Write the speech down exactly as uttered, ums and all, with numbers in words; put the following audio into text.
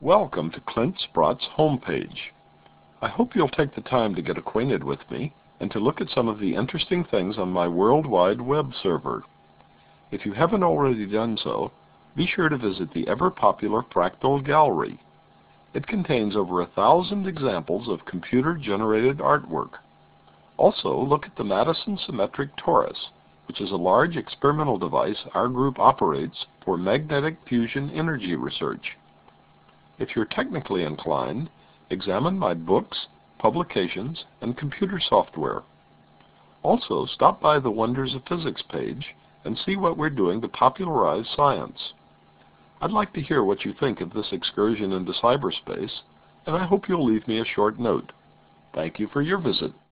Welcome to Clint Sprott's homepage. I hope you'll take the time to get acquainted with me and to look at some of the interesting things on my World Wide Web server. If you haven't already done so, be sure to visit the ever-popular Fractal Gallery. It contains over a thousand examples of computer-generated artwork. Also, look at the Madison Symmetric Torus, which is a large experimental device our group operates for magnetic fusion energy research. If you're technically inclined, examine my books, publications, and computer software. Also, stop by the Wonders of Physics page and see what we're doing to popularize science. I'd like to hear what you think of this excursion into cyberspace, and I hope you'll leave me a short note. Thank you for your visit.